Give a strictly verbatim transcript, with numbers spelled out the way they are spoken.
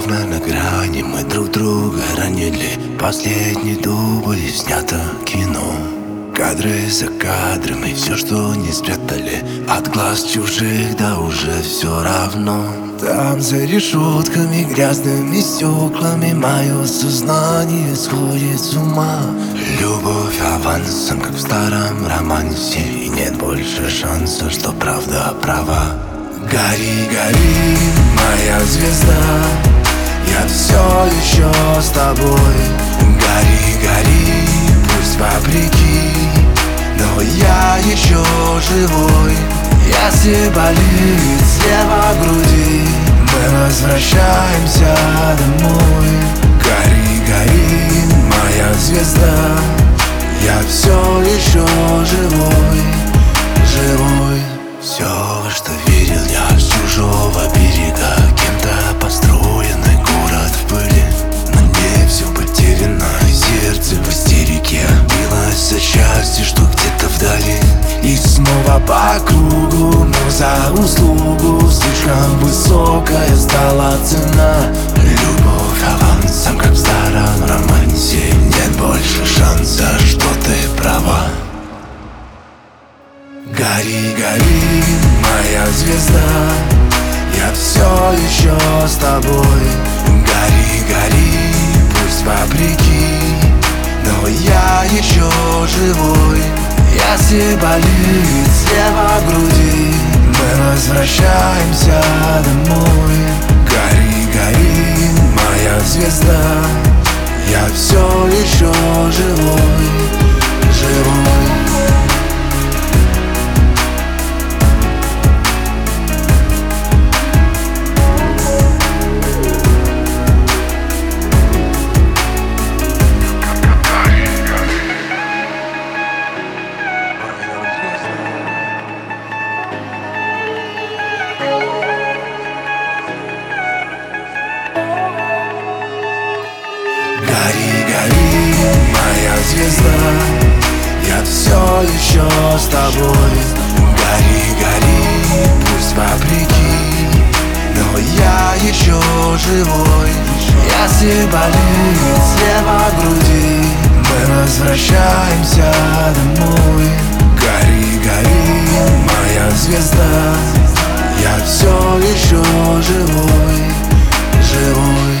время на грани, мы друг друга ранили. Последний дубль, снято кино. Кадры за кадрами, все, что не спрятали от глаз чужих, да уже все равно. Там за решетками, грязными стеклами, мое сознание сходит с ума. Любовь авансом, как в старом романсе, и нет больше шанса, что правда права. Гори, гори, моя звезда, я все еще с тобой. Гори, гори, пусть вопреки, но я еще живой. Если болит слева груди, мы возвращаемся домой. Гори, гори, моя звезда, я все еще живой, живой. Все, во что верил я с чужого берега, кем-то построенный город в пыли. На мне все потеряно, сердце в истерике, билось от счастья, что где-то вдали. И снова по кругу, но за услугу слишком высокая стала цена. Любовь авансом, как в старом романсе, нет больше шанса, что ты права. Гори, гори, моя звезда, я все еще с тобой. Гори, гори, пусть вопреки, но я еще живой. Если болит слева груди, мы возвращаемся домой. Гори, гори, моя звезда, я все еще живой, живой. Гори, гори, моя звезда, я все еще с тобой. Гори, гори, пусть вопреки, но я еще живой. Если болит слева груди, мы возвращаемся домой. Гори, гори, моя звезда, я все еще живой, живой.